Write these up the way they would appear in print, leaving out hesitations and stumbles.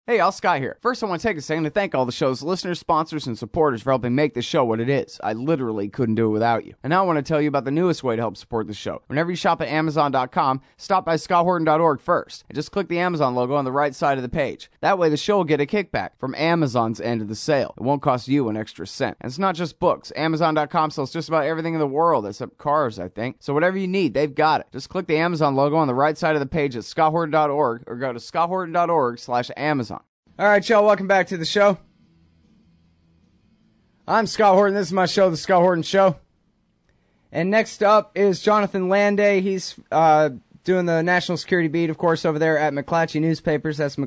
Hey, Al Scott here. First, I want to take a second to thank all the show's listeners, sponsors, and supporters for helping make the show what it is. I literally couldn't do it without you. And now I want to tell you about the newest way to help support the show. Whenever you shop at Amazon.com, stop by ScottHorton.org first, and just click the Amazon logo on the right side of the page. That way, the show will get a kickback from Amazon's end of the sale. It won't cost you an extra cent. And it's not just books. Amazon.com sells just about everything in the world, except cars, I think. So whatever you need, they've got it. Just click the Amazon logo on the right side of the page at ScottHorton.org, or go to ScottHorton.org/Amazon. All right, y'all, welcome back to the show. I'm Scott Horton. This is my show, The Scott Horton Show. And next up is Jonathan Landay. He's doing the national security beat, of course, over there at McClatchy Newspapers. That's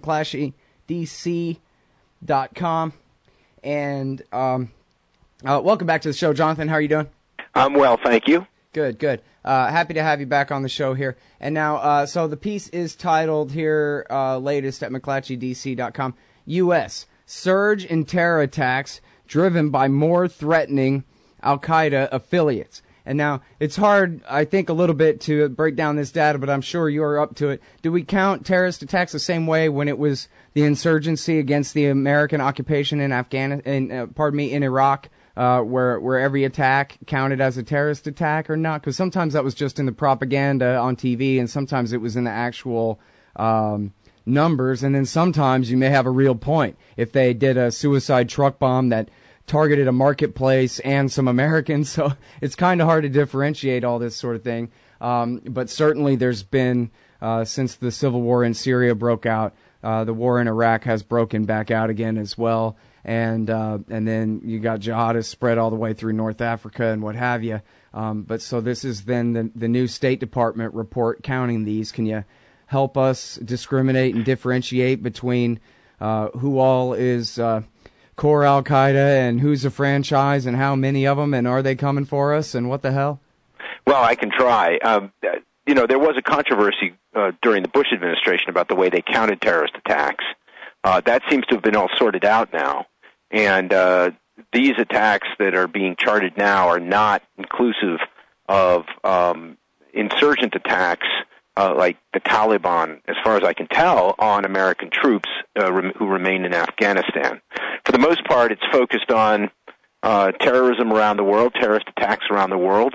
McClatchydc.com. And welcome back to the show, Jonathan. How are you doing? I'm well, thank you. Good, good. Happy to have you back on the show here. And now, so the piece is titled here, latest at McClatchydc.com, U.S. Surge in terror attacks driven by more threatening Al-Qaeda affiliates. And now, it's hard, I think, a little bit to break down this data, but I'm sure you're up to it. Do we count terrorist attacks the same way when it was the insurgency against the American occupation in in Iraq? Where every attack counted as a terrorist attack or not? Because sometimes that was just in the propaganda on TV, and sometimes it was in the actual numbers, and then sometimes you may have a real point. If they did a suicide truck bomb that targeted a marketplace and some Americans, so it's kind of hard to differentiate all this sort of thing. But certainly there's been, since the civil war in Syria broke out, the war in Iraq has broken back out again as well. And then you got jihadists spread all the way through North Africa and what have you. But so this is then the new State Department report counting these. Can you help us discriminate and differentiate between who all is core Al-Qaeda and who's a franchise and how many of them, and are they coming for us and what the hell? Well, I can try. There was a controversy during the Bush administration about the way they counted terrorist attacks. That seems to have been all sorted out now. And these attacks that are being charted now are not inclusive of insurgent attacks like the Taliban, as far as I can tell, on American troops who remain in Afghanistan. For the most part, it's focused on terrorism around the world, terrorist attacks around the world.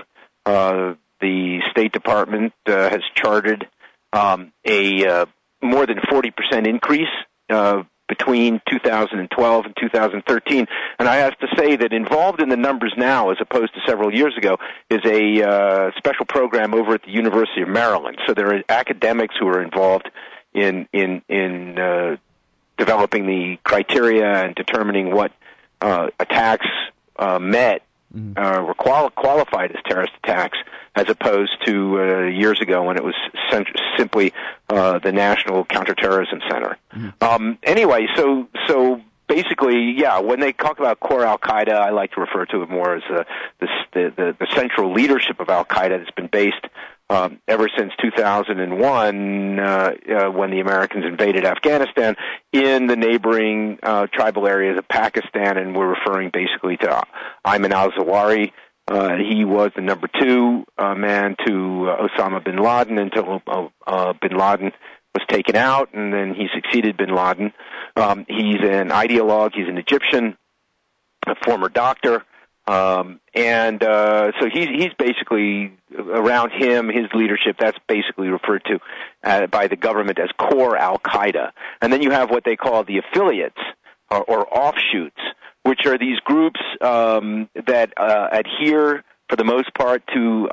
The State Department has charted a more than 40% increase between 2012 and 2013. And I have to say that involved in the numbers now, as opposed to several years ago, is a special program over at the University of Maryland. So there are academics who are involved in developing the criteria and determining what attacks met were qualified as terrorist attacks, as opposed to years ago when it was simply the National Counterterrorism Center. Anyway, so basically, yeah, when they talk about core Al-Qaeda, I like to refer to it more as the central leadership of Al-Qaeda that's been based ever since 2001 when the Americans invaded Afghanistan in the neighboring tribal areas of Pakistan, and we're referring basically to Ayman al-Zawahiri. He was the number two man to Osama bin Laden until bin Laden was taken out, and then he succeeded bin Laden. He's an ideologue. He's an Egyptian, a former doctor. So he's basically, around him, his leadership, that's basically referred to by the government as core Al-Qaeda. And then you have what they call the affiliates or offshoots, which are these groups that adhere, for the most part, to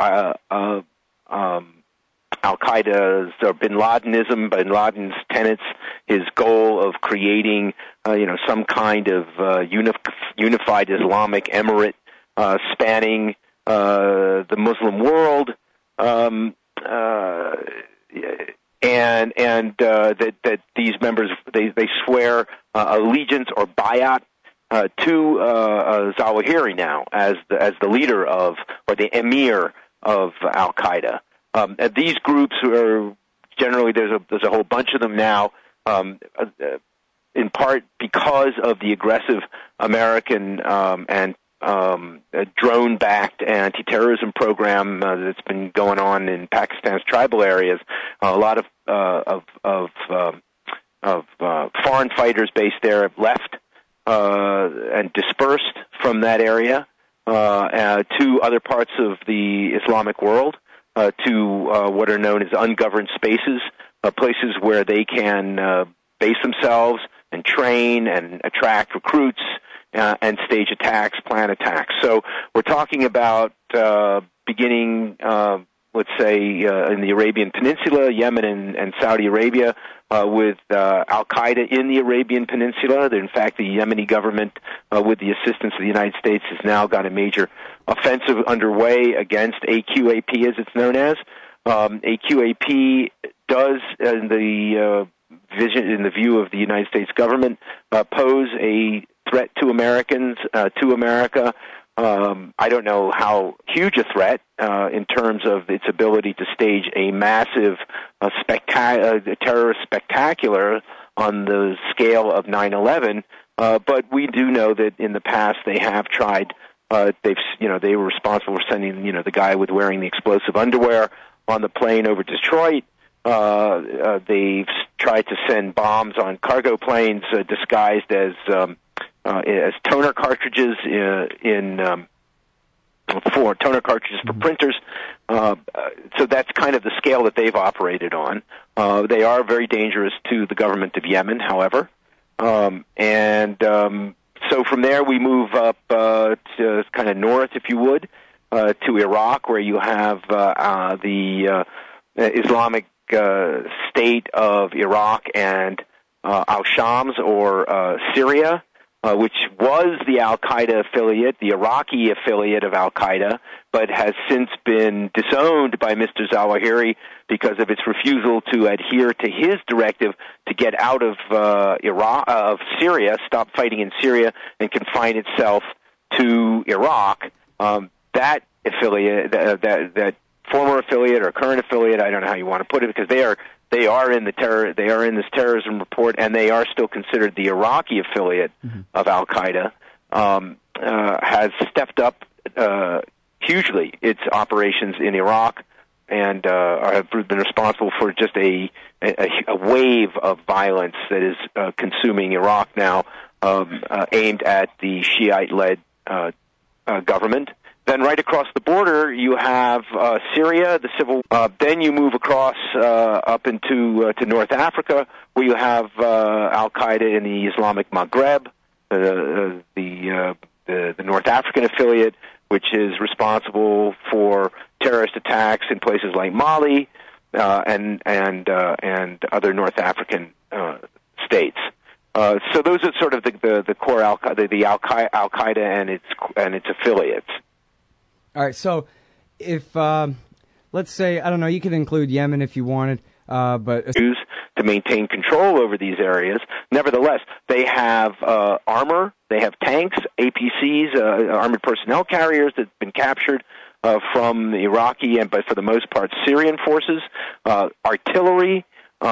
Al-Qaeda's or bin Ladenism, bin Laden's tenets, his goal of creating, some kind of unified Islamic emirate spanning the Muslim world, and that these members they swear allegiance or bayat to Zawahiri now as the leader of, or the emir of Al-Qaeda. These groups are generally, there's a whole bunch of them now, in part because of the aggressive American and drone-backed anti-terrorism program that's been going on in Pakistan's tribal areas. A lot of foreign fighters based there have left and dispersed from that area to other parts of the Islamic world, to what are known as ungoverned spaces, places where they can base themselves and train and attract recruits and stage attacks, plan attacks. So we're talking about beginning, let's say, in the Arabian Peninsula, Yemen and Saudi Arabia, with al-Qaeda in the Arabian Peninsula. In fact, the Yemeni government, with the assistance of the United States, has now got a major offensive underway against AQAP, as it's known as. AQAP does, in the view of the United States government, pose a threat to Americans, to America. I don't know how huge a threat in terms of its ability to stage a massive terrorist spectacular on the scale of 9/11, but we do know that in the past they have tried. They were responsible for sending the guy with wearing the explosive underwear on the plane over Detroit. They've tried to send bombs on cargo planes disguised as toner cartridges for toner cartridges for printers. So that's kind of the scale that they've operated on. They are very dangerous to the government of Yemen, however. So from there we move up to kind of north, if you would, to Iraq, where you have the Islamic State of Iraq and al-Shams, or Syria, which was the al-Qaeda affiliate, the Iraqi affiliate of al-Qaeda, but has since been disowned by Mr. Zawahiri because of its refusal to adhere to his directive to get out of Syria, stop fighting in Syria, and confine itself to Iraq. That affiliate, that former affiliate or current affiliate, I don't know how you want to put it, because they are in this terrorism report, and they are still considered the Iraqi affiliate of al-Qaeda, has stepped up hugely its operations in Iraq, and have been responsible for just a wave of violence that is consuming Iraq now, aimed at the Shiite-led government. Then right across the border, you have Syria, the civil. Then you move across up into to North Africa, where you have al-Qaeda in the Islamic Maghreb, the North African affiliate, which is responsible for terrorist attacks in places like Mali and other North African states. So those are sort of the core al-Qaeda and its affiliates. All right, so if, let's say, I don't know, you could include Yemen if you wanted, but... to maintain control over these areas. Nevertheless, they have armor, they have tanks, APCs, armored personnel carriers that have been captured from the Iraqi and, but for the most part, Syrian forces, artillery. They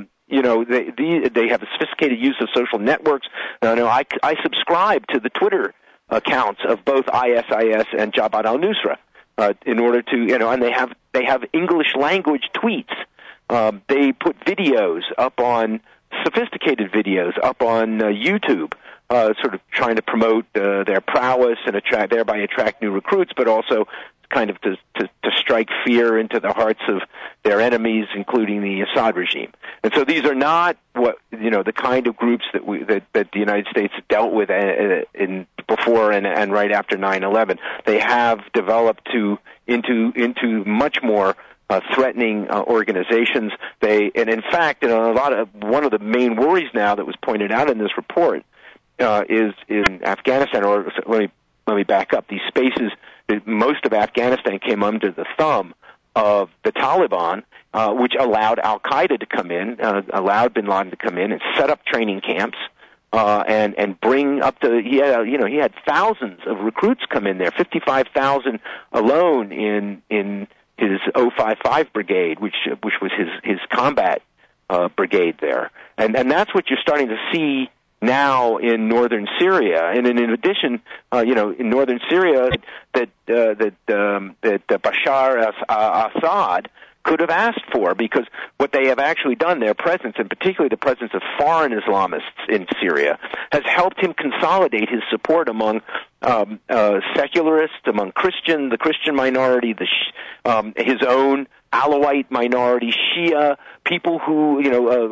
have a sophisticated use of social networks. I subscribe to the Twitter accounts of both ISIS and Jabhat al-Nusra in order to, and they have English language tweets. They put videos up on, sophisticated videos up on YouTube, sort of trying to promote their prowess and thereby attract new recruits, but also kind of to strike fear into the hearts of their enemies, including the Assad regime. And so these are not the kind of groups that the United States dealt with in before and right after 9/11. They have developed into much more threatening organizations. And in fact, one of the main worries now that was pointed out in this report is in Afghanistan. Or let me back up. These spaces, most of Afghanistan came under the thumb of the Taliban, which allowed al-Qaeda to come in, allowed bin Laden to come in and set up training camps, and bring up he had thousands of recruits come in there, 55,000 alone in his 055 brigade, which was his combat brigade there, and that's what you're starting to see now in northern Syria. And in addition, in northern Syria, that Bashar al-Assad could have asked for, because what they have actually done, their presence, and particularly the presence of foreign Islamists in Syria, has helped him consolidate his support among secularists, among the Christian minority, his own Alawite minority, Shia, people who,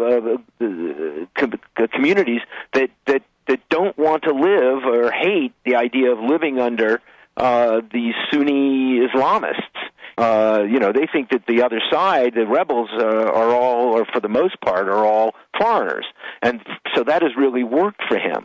communities that don't want to live or hate the idea of living under these Sunni Islamists. They think that the other side, the rebels, are all, or for the most part, are all foreigners, and so that has really worked for him.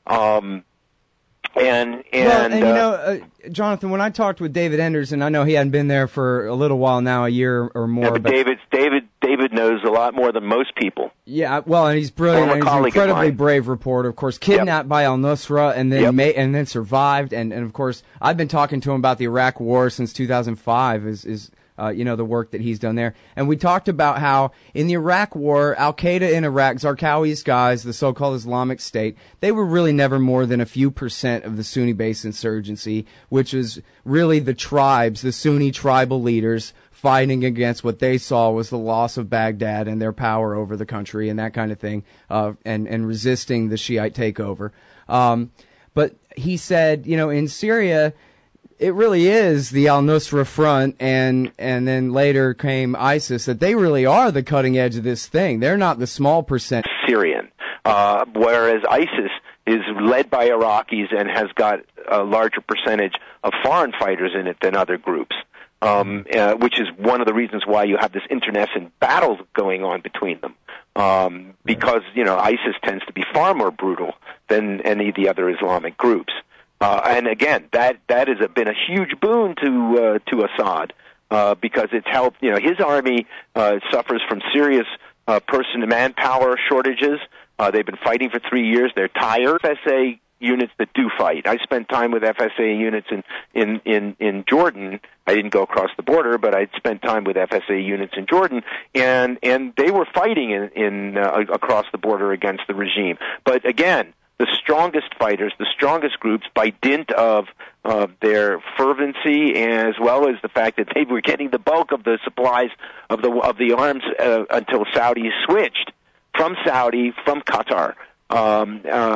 Jonathan, when I talked with David Enders, and I know he hadn't been there for a little while now, a year or more. Yeah, but David knows a lot more than most people. Yeah, well, and he's brilliant. And he's an incredibly brave reporter. Of course, kidnapped by al-Nusra and then and then survived. And of course, I've been talking to him about the Iraq War since 2005. The work that he's done there. And we talked about how in the Iraq War, Al-Qaeda in Iraq, Zarqawi's guys, the so-called Islamic State, they were really never more than a few % of the Sunni-based insurgency, which is really the tribes, the Sunni tribal leaders fighting against what they saw was the loss of Baghdad and their power over the country and that kind of thing, and resisting the Shiite takeover. But he said, in Syria, it really is the al-Nusra front, and then later came ISIS, that they really are the cutting edge of this thing. They're not the small percent. Syrian, whereas ISIS is led by Iraqis and has got a larger percentage of foreign fighters in it than other groups, which is one of the reasons why you have this internecine battles going on between them, because ISIS tends to be far more brutal than any of the other Islamic groups. And again, that has been a huge boon to Assad, because it's helped. His army suffers from serious manpower shortages. They've been fighting for 3 years. They're tired. FSA units that do fight. I spent time with FSA units in Jordan. I didn't go across the border, but I spent time with FSA units in Jordan, and they were fighting across the border against the regime. But again, the strongest fighters, the strongest groups, by dint of their fervency, as well as the fact that they were getting the bulk of the supplies of the arms until Saudi switched from Qatar, are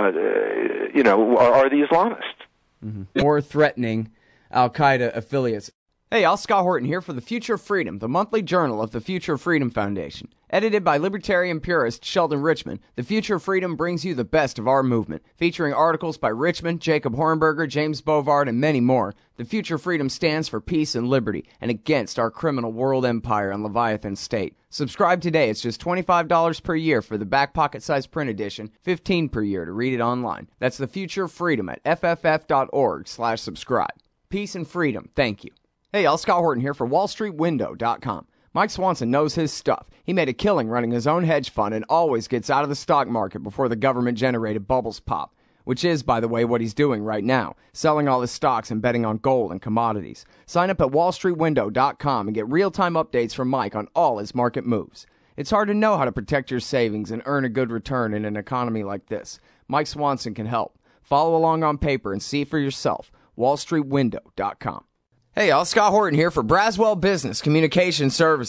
the Islamists. Mm-hmm. More threatening Al-Qaeda affiliates. Hey, y'all, Scott Horton here for The Future of Freedom, the monthly journal of the Future of Freedom Foundation. Edited by libertarian purist Sheldon Richman, The Future of Freedom brings you the best of our movement, featuring articles by Richman, Jacob Hornberger, James Bovard, and many more. The Future of Freedom stands for peace and liberty, and against our criminal world empire and Leviathan state. Subscribe today. It's just $25 per year for the back pocket-sized print edition, $15 per year to read it online. That's The Future of Freedom at fff.org/subscribe. Peace and freedom. Thank you. Hey, y'all, Scott Horton here for WallStreetWindow.com. Mike Swanson knows his stuff. He made a killing running his own hedge fund and always gets out of the stock market before the government-generated bubbles pop, which is, by the way, what he's doing right now, selling all his stocks and betting on gold and commodities. Sign up at WallStreetWindow.com and get real-time updates from Mike on all his market moves. It's hard to know how to protect your savings and earn a good return in an economy like this. Mike Swanson can help. Follow along on paper and see for yourself. WallStreetWindow.com. Hey, y'all, Scott Horton here for Braswell Business Communication Services.